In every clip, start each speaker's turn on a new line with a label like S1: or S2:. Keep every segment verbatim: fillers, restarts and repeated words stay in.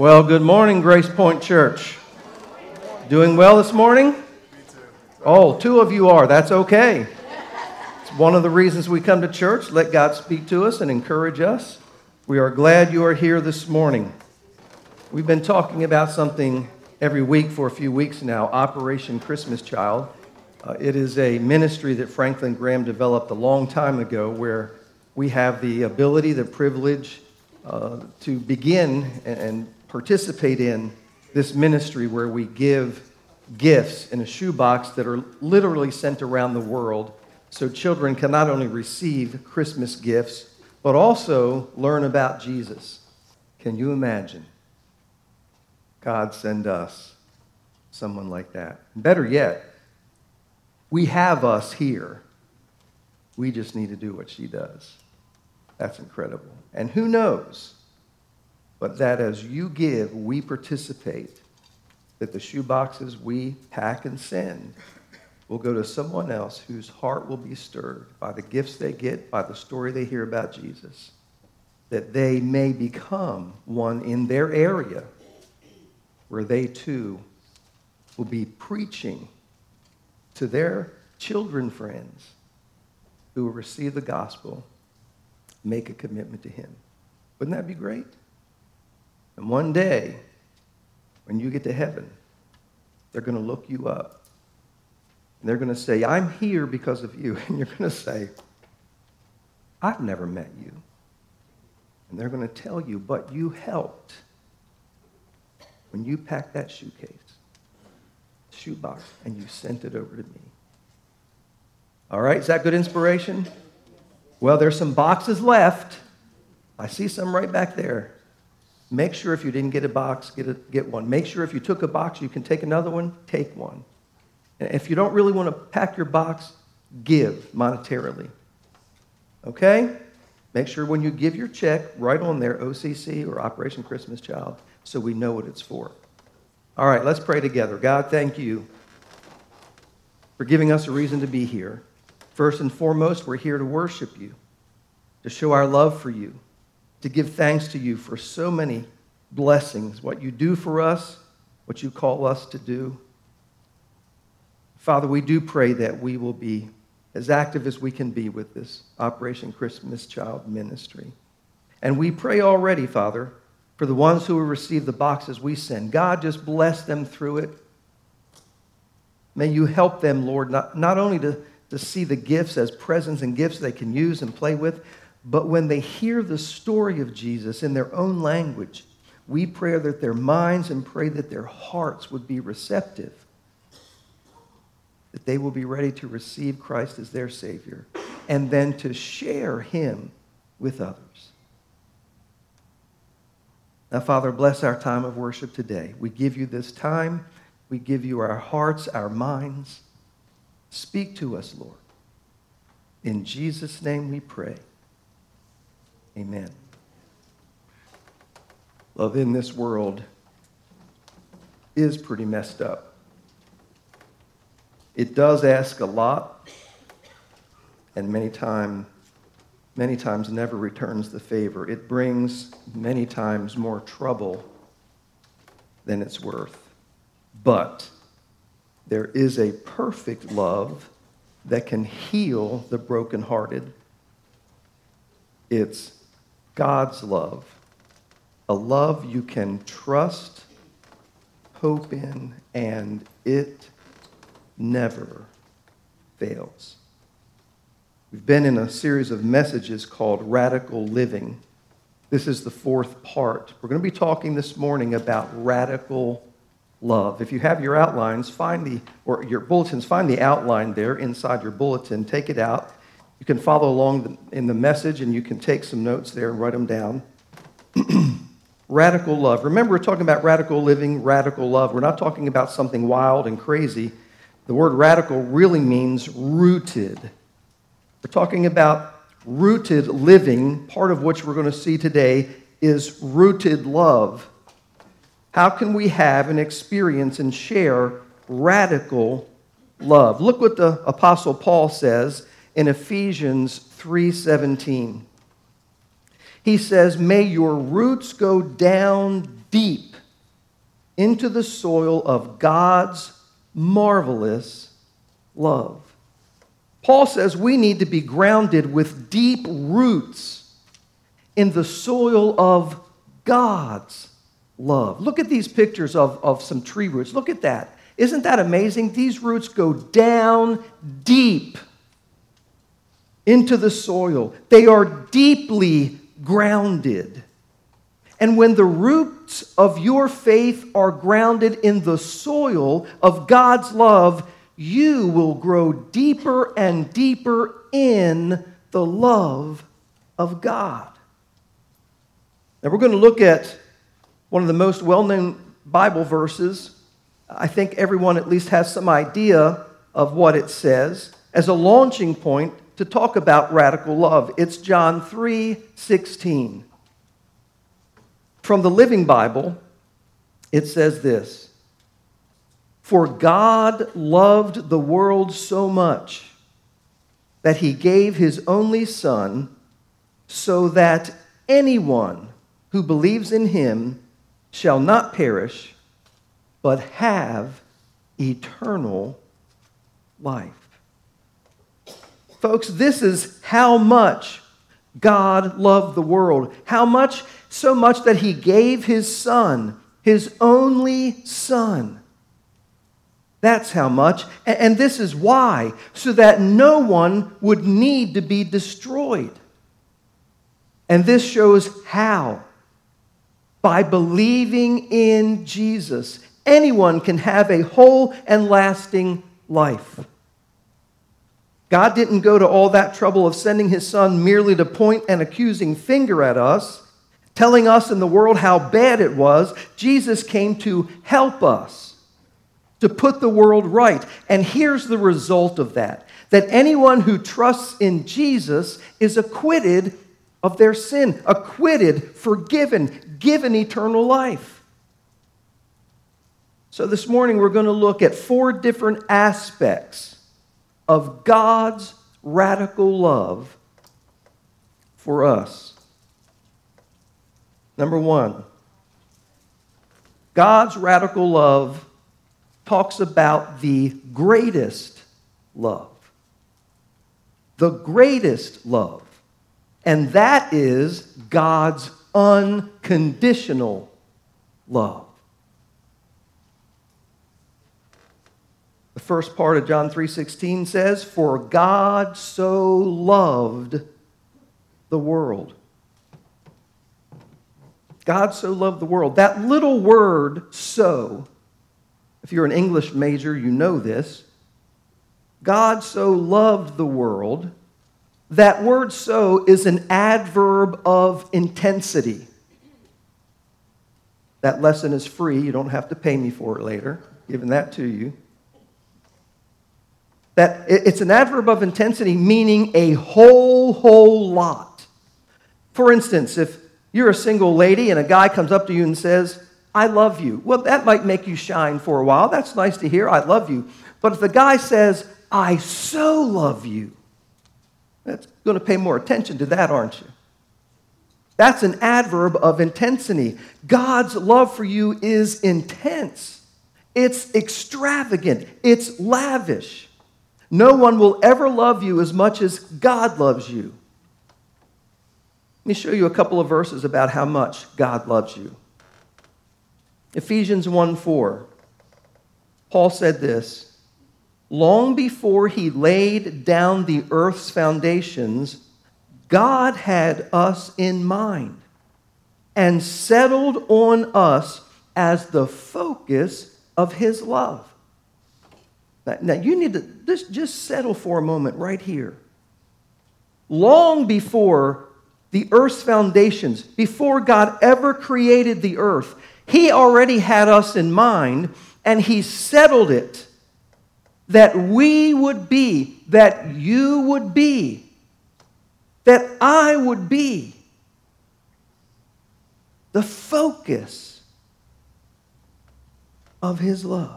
S1: Well, good morning, Grace Point Church. Doing well this morning? Oh, two of you are. That's okay. It's one of the reasons we come to church. Let God speak to us and encourage us. We are glad you are here this morning. We've been talking about something every week for a few weeks now, Operation Christmas Child. Uh, it is a ministry that Franklin Graham developed a long time ago where we have the ability, the privilege uh, to begin and, and participate in this ministry where we give gifts in a shoebox that are literally sent around the world so children can not only receive Christmas gifts, but also learn about Jesus. Can you imagine God send us someone like that? Better yet, we have us here. We just need to do what she does. That's incredible. And who knows, but that as you give, we participate, that the shoe boxes we pack and send will go to someone else whose heart will be stirred by the gifts they get, by the story they hear about Jesus, that they may become one in their area where they too will be preaching to their children friends who will receive the gospel, make a commitment to him. Wouldn't that be great? And one day, when you get to heaven, they're going to look you up. And they're going to say, I'm here because of you. And you're going to say, I've never met you. And they're going to tell you, but you helped when you packed that shoecase, shoebox, and you sent it over to me. All right, is that good inspiration? Well, there's some boxes left. I see some right back there. Make sure if you didn't get a box, get a, get one. Make sure if you took a box, you can take another one, take one. And if you don't really want to pack your box, give monetarily. Okay? Make sure when you give your check, write on there O C C or Operation Christmas Child so we know what it's for. All right, let's pray together. God, thank you for giving us a reason to be here. First and foremost, we're here to worship you, to show our love for you, to give thanks to you for so many blessings, what you do for us, what you call us to do. Father, we do pray that we will be as active as we can be with this Operation Christmas Child ministry. And we pray already, Father, for the ones who will receive the boxes we send. God, just bless them through it. May you help them, Lord, not, not only to, to see the gifts as presents and gifts they can use and play with, but when they hear the story of Jesus in their own language, we pray that their minds and pray that their hearts would be receptive, that they will be ready to receive Christ as their Savior, and then to share him with others. Now, Father, bless our time of worship today. We give you this time. We give you our hearts, our minds. Speak to us, Lord. In Jesus' name we pray. Amen. Love in this world is pretty messed up. It does ask a lot, and many time, many times never returns the favor. It brings many times more trouble than it's worth. But there is a perfect love that can heal the brokenhearted. It's God's love, a love you can trust, hope in, and it never fails. We've been in a series of messages called Radical Living. This is the fourth part. We're going to be talking this morning about radical love. If you have your outlines, find the, or your bulletins, find the outline there inside your bulletin. Take it out. You can follow along in the message, and you can take some notes there and write them down. Radical love. Remember, we're talking about radical living, radical love. We're not talking about something wild and crazy. The word radical really means rooted. We're talking about rooted living, part of which we're going to see today is rooted love. How can we have and experience and share radical love? Look what the Apostle Paul says in Ephesians three seventeen. He says, may your roots go down deep into the soil of God's marvelous love. Paul says we need to be grounded with deep roots in the soil of God's love. Look at these pictures of, of some tree roots. Look at that. Isn't that amazing? These roots go down deep into the soil. They are deeply grounded. And when the roots of your faith are grounded in the soil of God's love, you will grow deeper and deeper in the love of God. Now we're going to look at one of the most well-known Bible verses. I think everyone at least has some idea of what it says as a launching point to talk about radical love. It's John three sixteen. From the Living Bible, it says this: "For God loved the world so much that he gave his only Son, so that anyone who believes in him shall not perish, but have eternal life." Folks, this is how much God loved the world. How much? So much that he gave his Son, his only Son. That's how much. And this is why, so that no one would need to be destroyed. And this shows how. By believing in Jesus, anyone can have a whole and lasting life. God didn't go to all that trouble of sending his Son merely to point an accusing finger at us, telling us in the world how bad it was. Jesus came to help us, to put the world right. And here's the result of that: that anyone who trusts in Jesus is acquitted of their sin, acquitted, forgiven, given eternal life. So this morning we're going to look at four different aspects of God's radical love for us. Number one, God's radical love talks about the greatest love. The greatest love. And that is God's unconditional love. The first part of John three sixteen says, "For God so loved the world." God so loved the world. That little word, "so," if you're an English major, you know this. God so loved the world. That word "so" is an adverb of intensity. That lesson is free. You don't have to pay me for it later. I'm giving that to you. That it's an adverb of intensity, meaning a whole, whole lot. For instance, if you're a single lady and a guy comes up to you and says, "I love you," well, that might make you shine for a while. That's nice to hear, "I love you." But if the guy says, "I so love you," that's going to pay more attention to that, aren't you? That's an adverb of intensity. God's love for you is intense. It's extravagant. It's lavish. No one will ever love you as much as God loves you. Let me show you a couple of verses about how much God loves you. Ephesians one four. Paul said this: "Long before he laid down the earth's foundations, God had us in mind and settled on us as the focus of his love." Now, you need to just, just settle for a moment right here. Long before the earth's foundations, before God ever created the earth, he already had us in mind, and he settled it that we would be, that you would be, that I would be the focus of his love.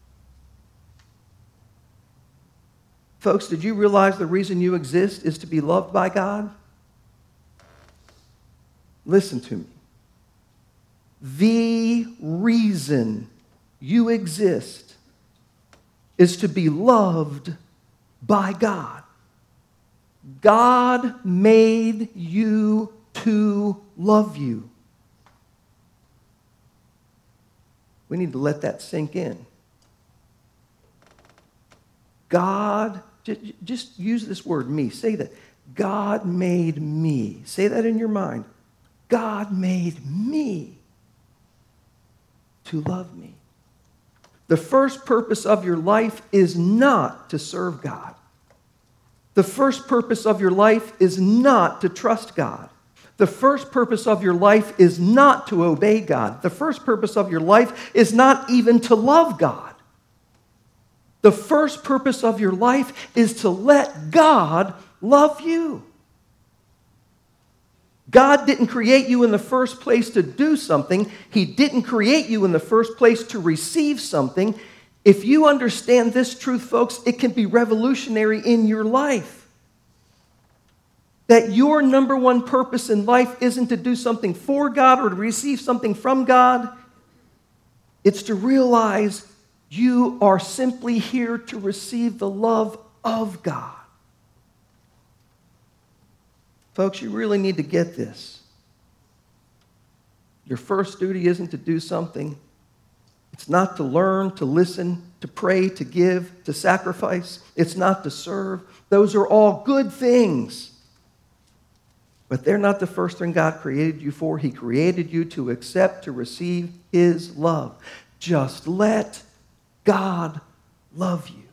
S1: Folks, did you realize the reason you exist is to be loved by God? Listen to me. The reason you exist is to be loved by God. God made you to love you. We need to let that sink in. God, just use this word, me. Say that. God made me. Say that in your mind. God made me to love me. The first purpose of your life is not to serve God. The first purpose of your life is not to trust God. The first purpose of your life is not to obey God. The first purpose of your life is not even to love God. The first purpose of your life is to let God love you. God didn't create you in the first place to do something. He didn't create you in the first place to receive something. If you understand this truth, folks, it can be revolutionary in your life. That your number one purpose in life isn't to do something for God or to receive something from God. It's to realize you are simply here to receive the love of God. Folks, you really need to get this. Your first duty isn't to do something. It's not to learn, to listen, to pray, to give, to sacrifice. It's not to serve. Those are all good things. But they're not the first thing God created you for. He created you to accept, to receive His love. Just let God love you.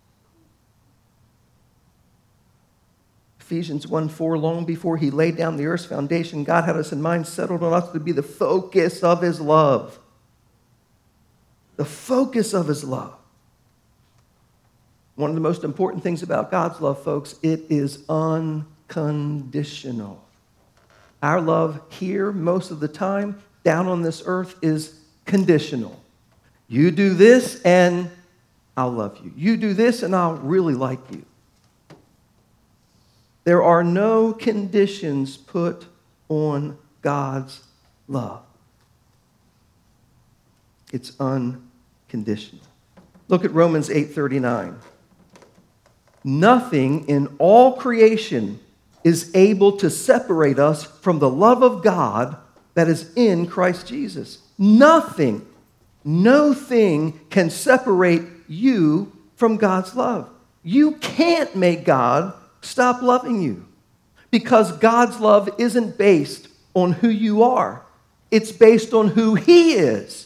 S1: Ephesians one four, long before He laid down the earth's foundation, God had us in mind, settled on us to be the focus of His love. The focus of His love. One of the most important things about God's love, folks, it is unconditional. Our love here, most of the time, down on this earth, is conditional. You do this and I'll love you. You do this and I'll really like you. There are no conditions put on God's love. It's unconditional. Look at Romans eight thirty-nine. Nothing in all creation is able to separate us from the love of God that is in Christ Jesus. Nothing, no thing can separate you from God's love. You can't make God stop loving you because God's love isn't based on who you are. It's based on who He is.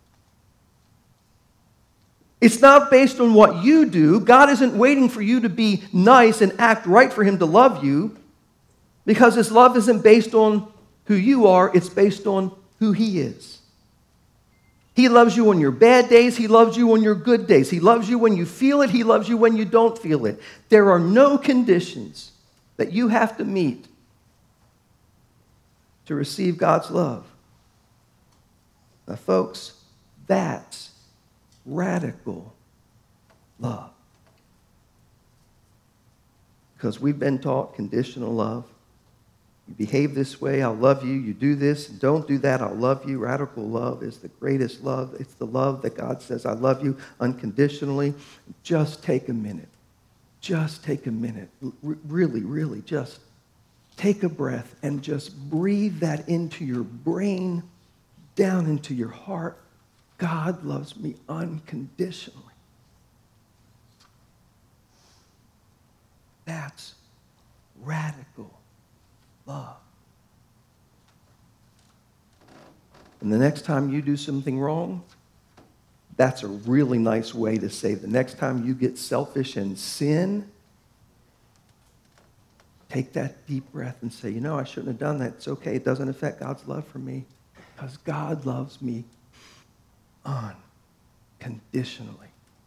S1: It's not based on what you do. God isn't waiting for you to be nice and act right for Him to love you, because His love isn't based on who you are. It's based on who He is. He loves you on your bad days. He loves you on your good days. He loves you when you feel it. He loves you when you don't feel it. There are no conditions that you have to meet to receive God's love. Now, folks, that's radical love. Because we've been taught conditional love. You behave this way, I'll love you. You do this, and don't do that, I'll love you. Radical love is the greatest love. It's the love that God says, I love you unconditionally. Just take a minute. Just take a minute. R- really, really, just take a breath and just breathe that into your brain, down into your heart. God loves me unconditionally. That's radical love. And the next time you do something wrong, that's a really nice way to say the next time you get selfish and sin, take that deep breath and say, you know, I shouldn't have done that. It's okay. It doesn't affect God's love for me because God loves me unconditionally.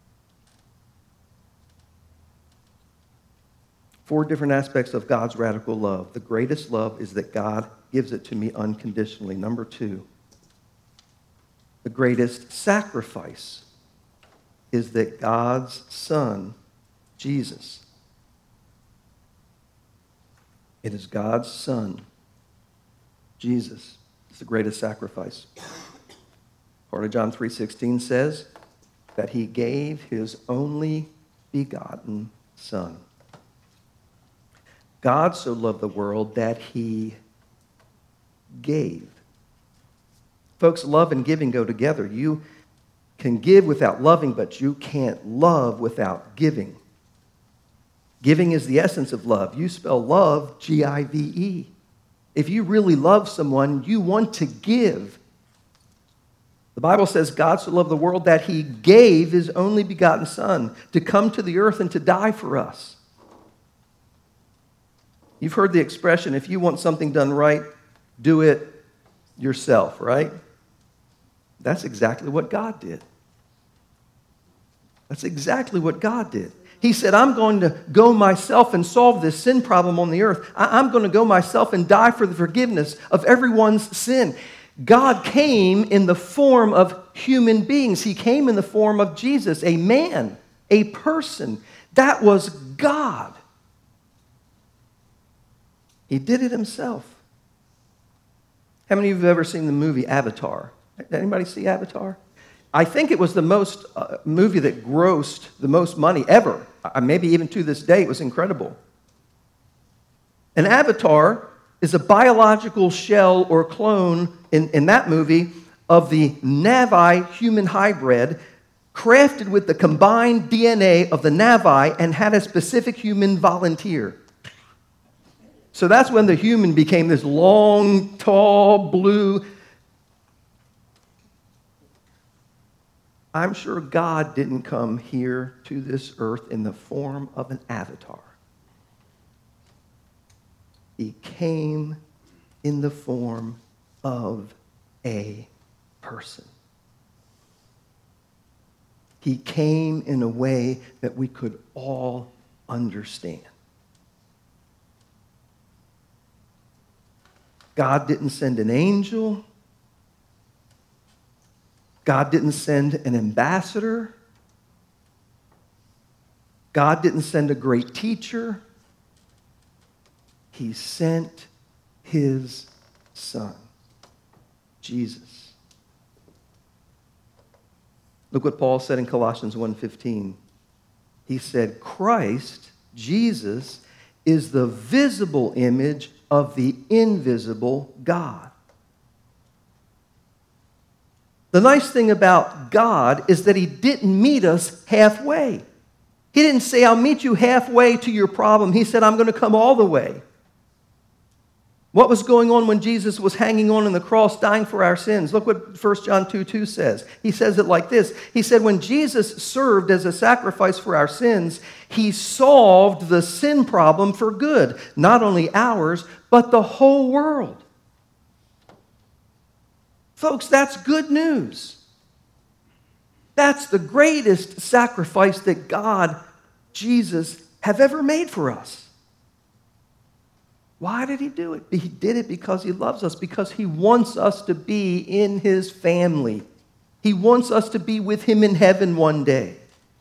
S1: Four different aspects of God's radical love. The greatest love is that God gives it to me unconditionally. Number two, the greatest sacrifice is that God's Son, Jesus, it is God's Son, Jesus, is the greatest sacrifice. Part of John three sixteen says that he gave his only begotten Son. God so loved the world that he gave. Folks, love and giving go together. You can give without loving, but you can't love without giving. Giving is the essence of love. You spell love G I V E. If you really love someone, you want to give. The Bible says God so loved the world that he gave his only begotten Son to come to the earth and to die for us. You've heard the expression, if you want something done right, do it yourself, right? That's exactly what God did. That's exactly what God did. He said, I'm going to go myself and solve this sin problem on the earth. I'm going to go myself and die for the forgiveness of everyone's sin. God came in the form of human beings. He came in the form of Jesus, a man, a person. That was God. He did it himself. How many of you have ever seen the movie Avatar? Anybody see Avatar? I think it was the most uh, movie that grossed the most money ever. Uh, maybe even to this day, it was incredible. An avatar is a biological shell or clone in, in that movie of the Navi human hybrid, crafted with the combined D N A of the Navi and had a specific human volunteer. So that's when the human became this long, tall, blue. I'm sure God didn't come here to this earth in the form of an avatar. He came in the form of a person. He came in a way that we could all understand. God didn't send an angel. God didn't send an ambassador. God didn't send a great teacher. He sent his Son, Jesus. Look what Paul said in Colossians one fifteen. He said, Christ, Jesus, is the visible image of the invisible God. The nice thing about God is that he didn't meet us halfway. He didn't say, I'll meet you halfway to your problem. He said, I'm going to come all the way. What was going on when Jesus was hanging on in the cross, dying for our sins? Look what First John two two says. He says it like this. He said, when Jesus served as a sacrifice for our sins, he solved the sin problem for good. Not only ours, but the whole world. Folks, that's good news. That's the greatest sacrifice that God, Jesus, have ever made for us. Why did he do it? He did it because he loves us, because he wants us to be in his family. He wants us to be with him in heaven one day.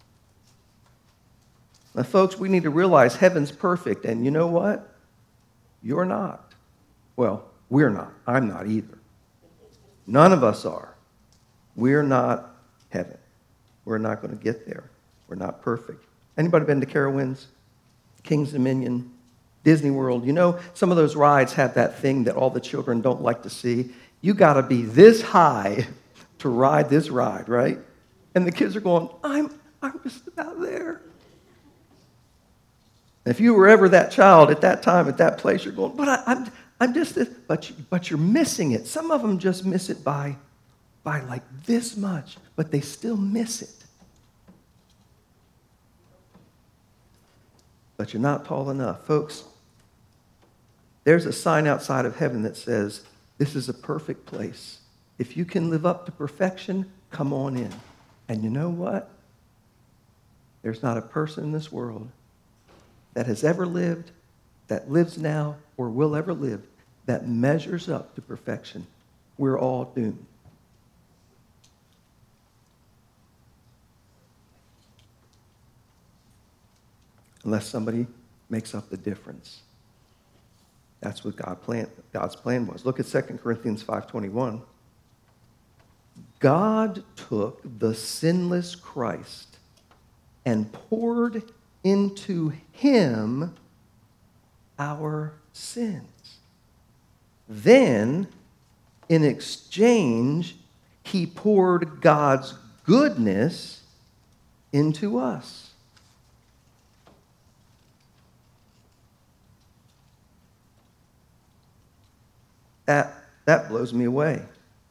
S1: Now, folks, we need to realize heaven's perfect, and you know what? You're not. Well, we're not. I'm not either. None of us are. We're not heaven. We're not going to get there. We're not perfect. Anybody been to Carowinds, King's Dominion, Disney World? You know, some of those rides have that thing that all the children don't like to see. You got to be this high to ride this ride, right? And the kids are going, I'm, I'm just about there. If you were ever that child at that time, at that place, you're going, but I, I'm, I'm just this, but, you, but you're missing it. Some of them just miss it by, by like this much, but they still miss it. But you're not tall enough. Folks, there's a sign outside of heaven that says, this is a perfect place. If you can live up to perfection, come on in. And you know what? There's not a person in this world that has ever lived, that lives now, or will ever live, that measures up to perfection. We're all doomed. Unless somebody makes up the difference. That's what God planned, God's plan was. Look at Second Corinthians five twenty-one. God took the sinless Christ and poured into him our sins. Then, in exchange, he poured God's goodness into us. That, that blows me away.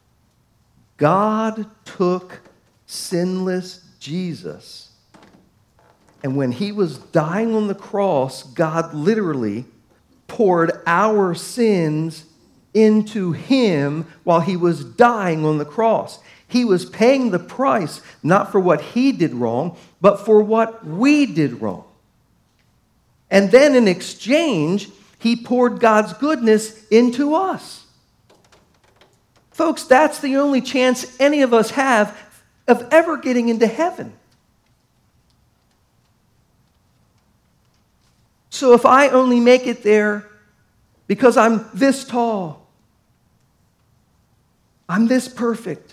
S1: God took sinless Jesus, and when he was dying on the cross, God literally poured our sins into him while he was dying on the cross. He was paying the price not for what he did wrong, but for what we did wrong. And then in exchange, he poured God's goodness into us. Folks, that's the only chance any of us have of ever getting into heaven. So if I only make it there because I'm this tall, I'm this perfect,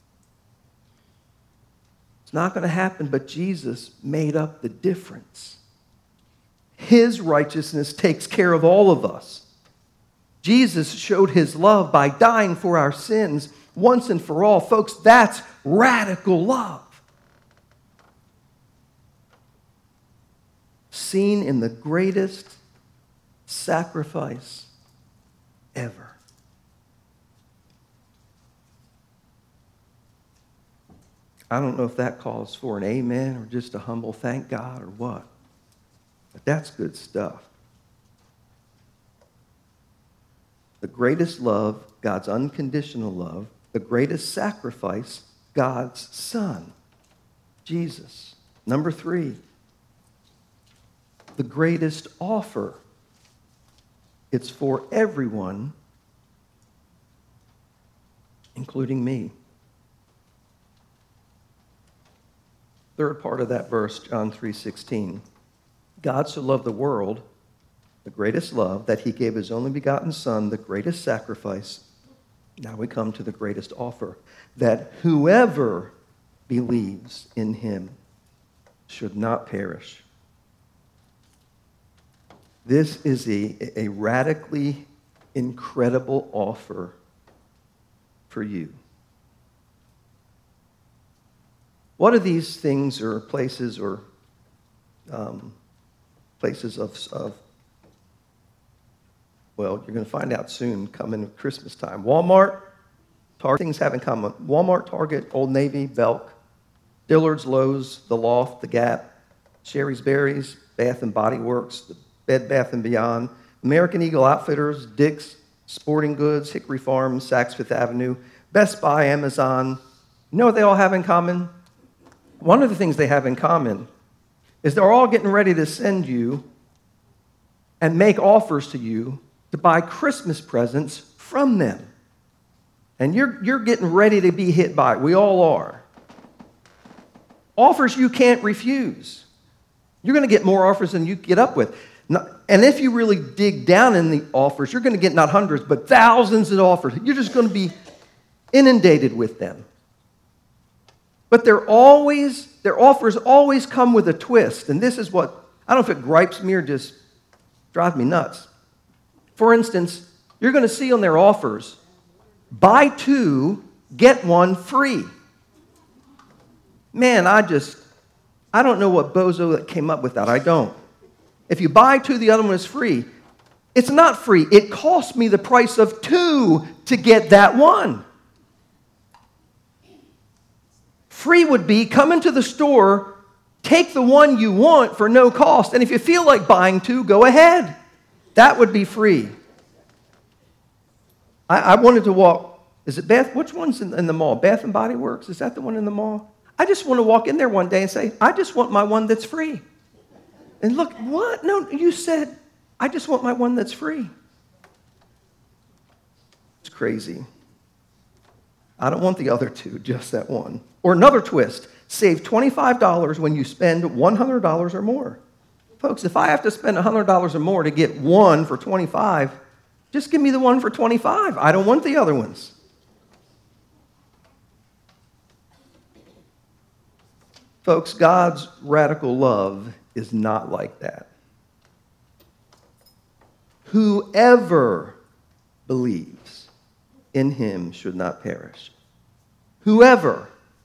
S1: it's not going to happen, but Jesus made up the difference. His righteousness takes care of all of us. Jesus showed his love by dying for our sins once and for all. Folks, that's radical love. Seen in the greatest sacrifice ever. I don't know if that calls for an amen or just a humble thank God or what, but that's good stuff. The greatest love, God's unconditional love. The greatest sacrifice, God's Son, Jesus. Number three, the greatest offer. It's for everyone, including me. Third part of that verse, John three sixteen. God so loved the world, the greatest love, that he gave his only begotten Son, the greatest sacrifice. Now we come to the greatest offer, that whoever believes in him should not perish. This is a, a radically incredible offer for you. What are these things or places or um, places of, of Well, you're going to find out soon, coming Christmas time. Walmart, Target, things have in common. Walmart, Target, Old Navy, Belk, Dillard's, Lowe's, The Loft, The Gap, Sherry's Berries, Bath and Body Works, the Bed Bath and Beyond, American Eagle Outfitters, Dick's Sporting Goods, Hickory Farms, Saks Fifth Avenue, Best Buy, Amazon. You know what they all have in common? One of the things they have in common is they're all getting ready to send you and make offers to you to buy Christmas presents from them. And you're, you're getting ready to be hit by it. We all are. Offers you can't refuse. You're going to get more offers than you get up with. And if you really dig down in the offers, you're going to get not hundreds, but thousands of offers. You're just going to be inundated with them. But they're always, their offers always come with a twist. And this is what, I don't know if it gripes me or just drives me nuts. For instance, you're going to see on their offers, buy two, get one free. Man, I just, I don't know what bozo that came up with that. I don't. If you buy two, the other one is free. It's not free. It cost me the price of two to get that one. Free would be come into the store, take the one you want for no cost, and if you feel like buying two, go ahead. That would be free. I, I wanted to walk, is it Bath? Which one's in, in the mall? Bath and Body Works? Is that the one in the mall? I just want to walk in there one day and say, I just want my one that's free. And look, what? No, you said, I just want my one that's free. It's crazy. I don't want the other two, just that one. Or another twist, save twenty-five dollars when you spend one hundred dollars or more. Folks, if I have to spend one hundred dollars or more to get one for twenty-five dollars, just give me the one for twenty-five dollars. I don't want the other ones. Folks, God's radical love is not like that. Whoever believes in him should not perish. Whoever.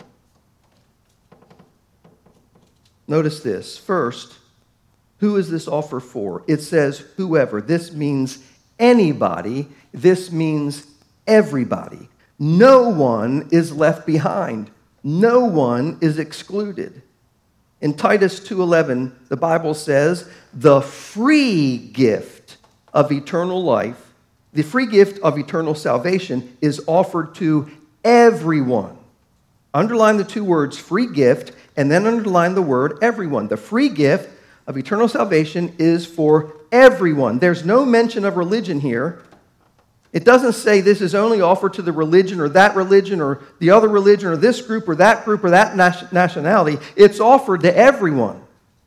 S1: Notice this. First, who is this offer for? It says whoever. This means anybody. This means everybody. No one is left behind. No one is excluded. In Titus two eleven, the Bible says, the free gift of eternal life, the free gift of eternal salvation is offered to everyone. Underline the two words, free gift, and then underline the word everyone. The free gift of eternal salvation is for everyone. There's no mention of religion here. It doesn't say this is only offered to the religion or that religion or the other religion or this group or that group or that nationality. It's offered to everyone.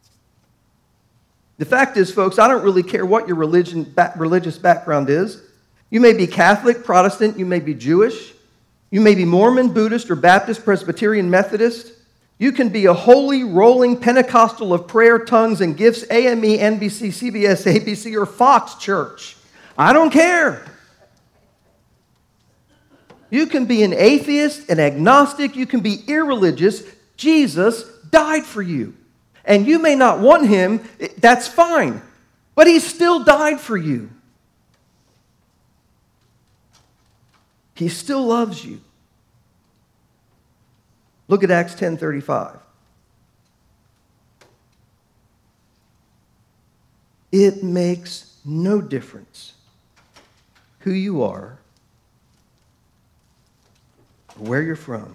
S1: The fact is, folks, I don't really care what your religion, religious background is. You may be Catholic, Protestant, you may be Jewish, you may be Mormon, Buddhist, or Baptist, Presbyterian, Methodist. You can be a holy, rolling Pentecostal of prayer, tongues, and gifts, A M E, N B C, C B S, A B C, or Fox Church. I don't care. You can be an atheist, an agnostic, you can be irreligious. Jesus died for you. And you may not want him, that's fine. But he still died for you. He still loves you. Look at Acts ten thirty-five. It makes no difference who you are, or where you're from.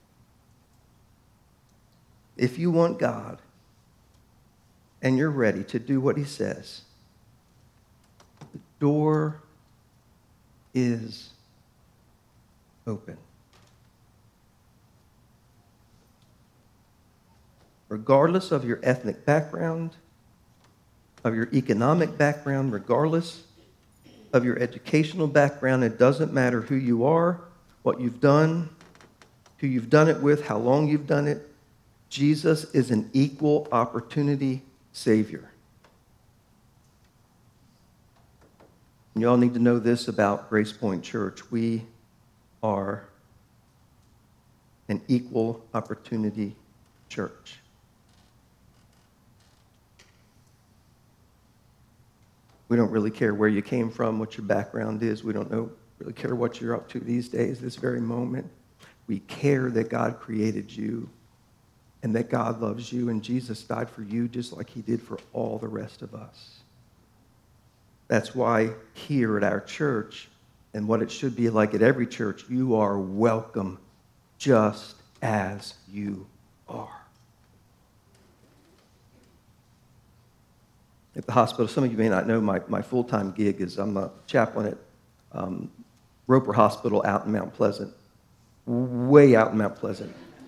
S1: If you want God and you're ready to do what he says, the door is open. Regardless of your ethnic background, of your economic background, regardless of your educational background, it doesn't matter who you are, what you've done, who you've done it with, how long you've done it. Jesus is an equal opportunity Savior. And you all need to know this about Grace Point Church. We are an equal opportunity church. We don't really care where you came from, what your background is. We don't know, really care what you're up to these days, this very moment. We care that God created you and that God loves you, and Jesus died for you just like he did for all the rest of us. That's why here at our church, and what it should be like at every church, you are welcome just as you are. At the hospital, some of you may not know, my, my full-time gig is I'm a chaplain at um, Roper Hospital out in Mount Pleasant, way out in Mount Pleasant.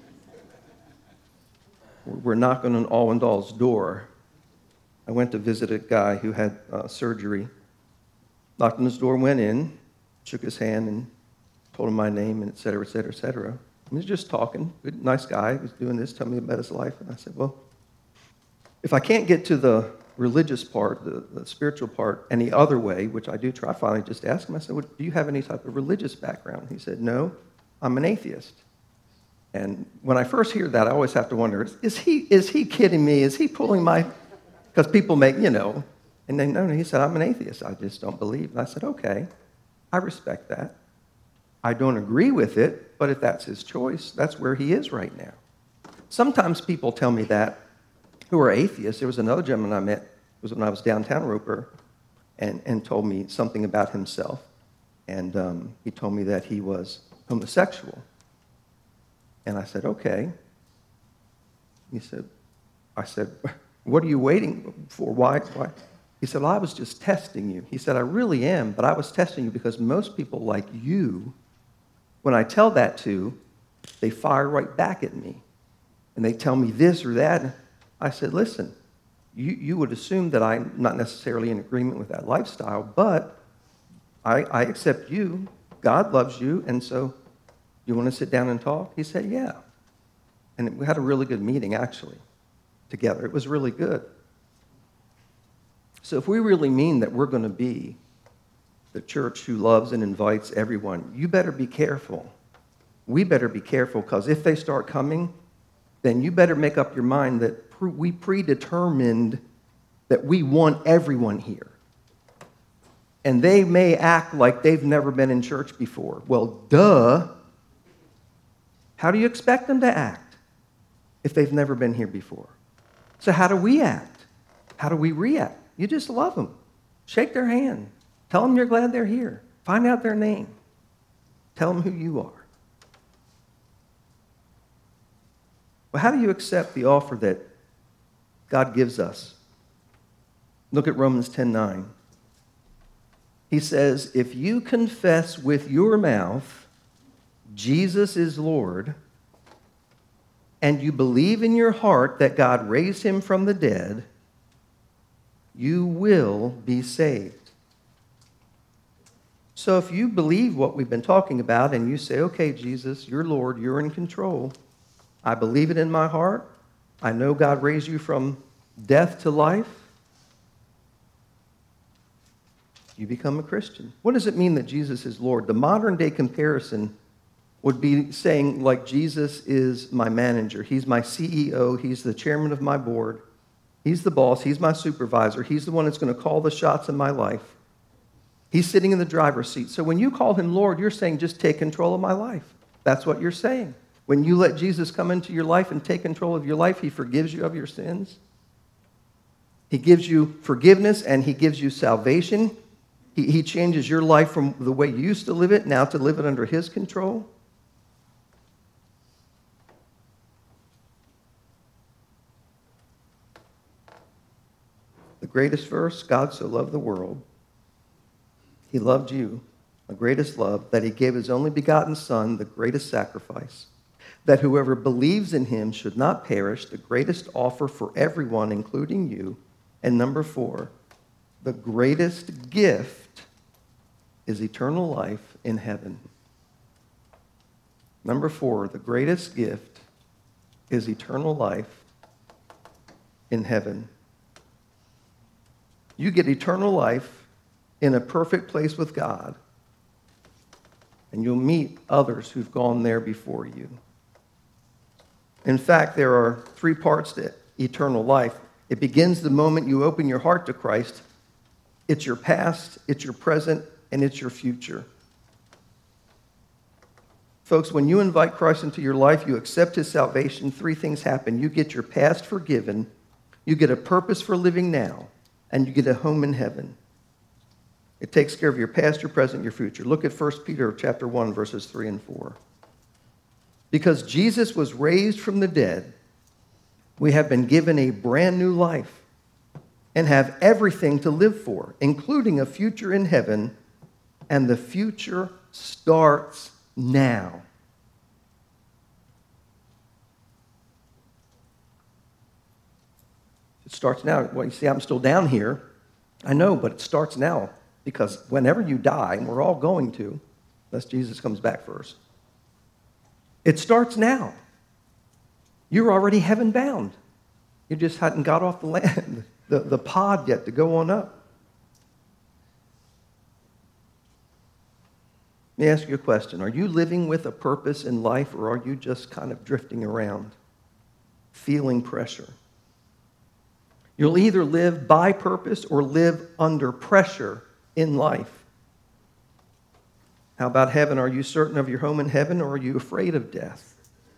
S1: We're knocking on Allendall's door. I went to visit a guy who had uh, surgery. Knocked on his door, went in, shook his hand, and told him my name, and et cetera, et cetera, et cetera. He was just talking. Good, nice guy. He was doing this, telling me about his life. And I said, well, if I can't get to the religious part, the, the spiritual part, any other way, which I do try, I finally just asked him, I said, well, do you have any type of religious background? He said, no, I'm an atheist. And when I first hear that, I always have to wonder, is, is he is he kidding me? Is he pulling my... Because people make, you know, and then, no, no, he said, I'm an atheist. I just don't believe. And I said, okay, I respect that. I don't agree with it, but if that's his choice, that's where he is right now. Sometimes people tell me that who are atheists. There was another gentleman I met, it was when I was downtown Roper, and, and told me something about himself. And um, he told me that he was homosexual. And I said, okay. He said, I said, what are you waiting for? Why? Why? He said, well, I was just testing you. He said, I really am, but I was testing you because most people like you, when I tell that to, they fire right back at me. And they tell me this or that. I said, listen, you, you would assume that I'm not necessarily in agreement with that lifestyle, but I, I accept you. God loves you, and so you want to sit down and talk? He said, yeah. And we had a really good meeting, actually, together. It was really good. So if we really mean that we're going to be the church who loves and invites everyone, you better be careful. We better be careful, because if they start coming, then you better make up your mind that pre- we predetermined that we want everyone here. And they may act like they've never been in church before. Well, duh. How do you expect them to act if they've never been here before? So how do we act? How do we react? You just love them. Shake their hand. Tell them you're glad they're here. Find out their name. Tell them who you are. Well, how do you accept the offer that God gives us? Look at Romans ten nine. He says, if you confess with your mouth Jesus is Lord, and you believe in your heart that God raised him from the dead, you will be saved. So if you believe what we've been talking about and you say, okay, Jesus, you're Lord, you're in control. I believe it in my heart. I know God raised you from death to life. You become a Christian. What does it mean that Jesus is Lord? The modern day comparison would be saying, like, Jesus is my manager. He's my C E O. He's the chairman of my board. He's the boss. He's my supervisor. He's the one that's going to call the shots in my life. He's sitting in the driver's seat. So when you call him Lord, you're saying, just take control of my life. That's what you're saying. When you let Jesus come into your life and take control of your life, he forgives you of your sins. He gives you forgiveness and he gives you salvation. He, he changes your life from the way you used to live it now to live it under his control. The greatest verse, God so loved the world. He loved you, the greatest love, that he gave his only begotten Son, the greatest sacrifice, that whoever believes in him should not perish, the greatest offer for everyone, including you. And number four, the greatest gift is eternal life in heaven. Number four, the greatest gift is eternal life in heaven. You get eternal life in a perfect place with God, and you'll meet others who've gone there before you. In fact, there are three parts to eternal life. It begins the moment you open your heart to Christ. It's your past, it's your present, and it's your future. Folks, when you invite Christ into your life, you accept his salvation, three things happen. You get your past forgiven, you get a purpose for living now, and you get a home in heaven. It takes care of your past, your present, your future. Look at First Peter chapter one, verses three and four. Because Jesus was raised from the dead, we have been given a brand new life and have everything to live for, including a future in heaven, and the future starts now. It starts now. Well, you see, I'm still down here. I know, but it starts now, because whenever you die, and we're all going to, unless Jesus comes back first, it starts now. You're already heaven bound. You just hadn't got off the land, the, the pod yet to go on up. Let me ask you a question. Are you living with a purpose in life, or are you just kind of drifting around, feeling pressure? You'll either live by purpose or live under pressure in life. How about heaven? Are you certain of your home in heaven, or are you afraid of death?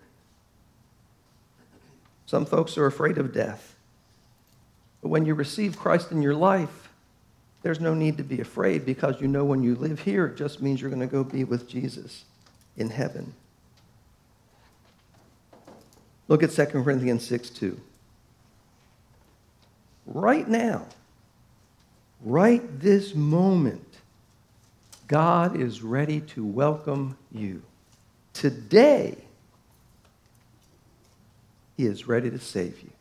S1: Some folks are afraid of death. But when you receive Christ in your life, there's no need to be afraid, because you know when you live here, it just means you're going to go be with Jesus in heaven. Look at Second Corinthians six two. Right now, right this moment, God is ready to welcome you. Today, he is ready to save you.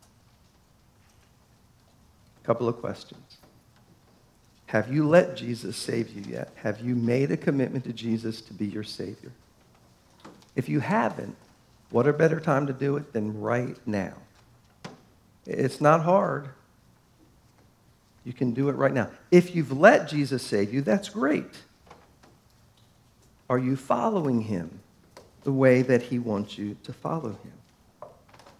S1: A couple of questions. Have you let Jesus save you yet? Have you made a commitment to Jesus to be your Savior? If you haven't, What a better time to do it than right now? It's not hard. You can do it right now. If you've let Jesus save you, that's great. Are you following him the way that he wants you to follow him?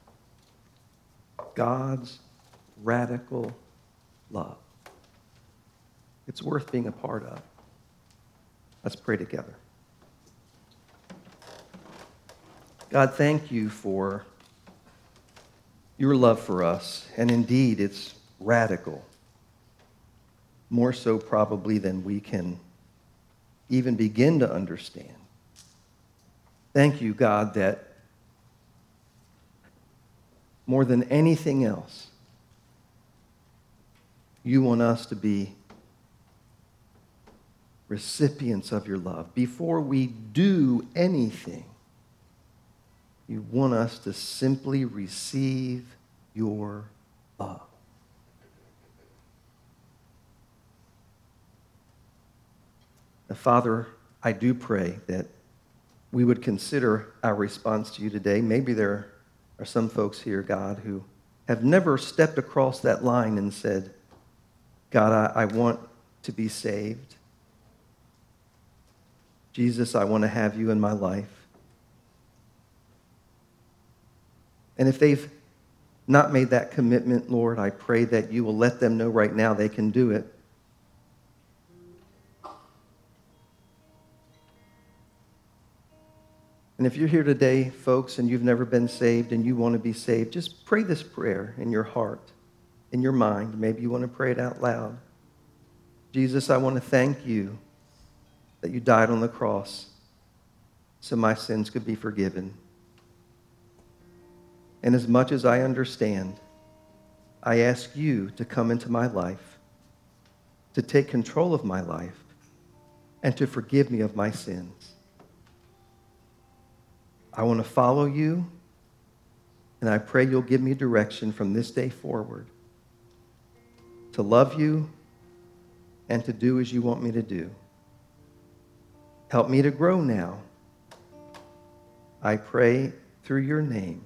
S1: God's radical love. It's worth being a part of. Let's pray together. God, thank you for your love for us. And indeed, it's radical. More so probably than we can even begin to understand. Thank you, God, that more than anything else, you want us to be recipients of your love. Before we do anything, you want us to simply receive your love. Now, Father, I do pray that we would consider our response to you today. Maybe there are some folks here, God, who have never stepped across that line and said, God, I, I want to be saved. Jesus, I want to have you in my life. And if they've not made that commitment, Lord, I pray that you will let them know right now they can do it. And if you're here today, folks, and you've never been saved and you want to be saved, just pray this prayer in your heart, in your mind. Maybe you want to pray it out loud. Jesus, I want to thank you that you died on the cross so my sins could be forgiven. And as much as I understand, I ask you to come into my life, to take control of my life, and to forgive me of my sins. I want to follow you, and I pray you'll give me direction from this day forward to love you and to do as you want me to do. Help me to grow now. I pray through your name.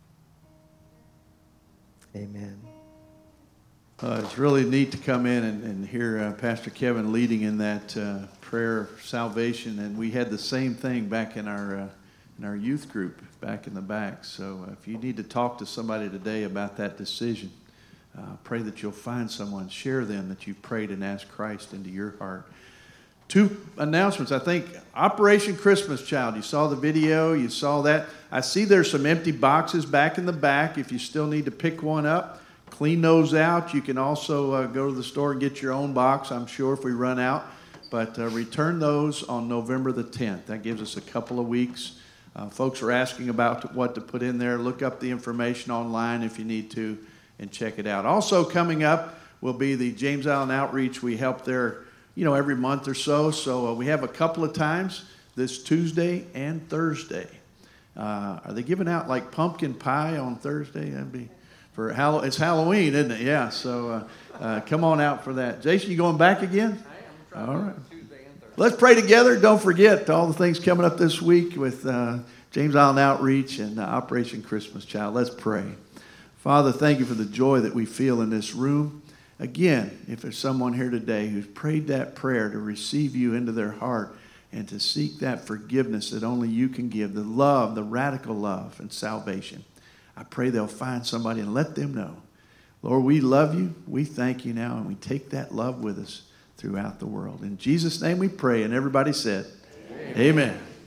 S1: Amen.
S2: Uh, it's really neat to come in and, and hear uh, Pastor Kevin leading in that uh, prayer of salvation. And we had the same thing back in our uh, in our youth group back in the back. So uh, if you need to talk to somebody today about that decision, uh, pray that you'll find someone, share them that you've prayed and asked Christ into your heart. Two announcements. I think Operation Christmas Child. You saw the video. You saw that. I see there's some empty boxes back in the back. If you still need to pick one up, clean those out. You can also uh, go to the store and get your own box, I'm sure, if we run out. But uh, return those on November the tenth. That gives us a couple of weeks. Uh, folks are asking about what to put in there. Look up the information online if you need to and check it out. Also coming up will be the James Island Outreach. We help there, you know, every month or so. So uh, we have a couple of times this Tuesday and Thursday. Uh, are they giving out like pumpkin pie on Thursday? That'd be for Hall- it's Halloween, isn't it? Yeah. So uh, uh, come on out for that. Jason, you going back again? I am. All right. Let's pray together. Don't forget all the things coming up this week with uh, James Island Outreach and uh, Operation Christmas Child. Let's pray. Father, thank you for the joy that we feel in this room. Again, if there's someone here today who's prayed that prayer to receive you into their heart and to seek that forgiveness that only you can give, the love, the radical love and salvation, I pray they'll find somebody and let them know. Lord, we love you. We thank you now, and we take that love with us throughout the world. In Jesus' name we pray, and everybody said, Amen. Amen.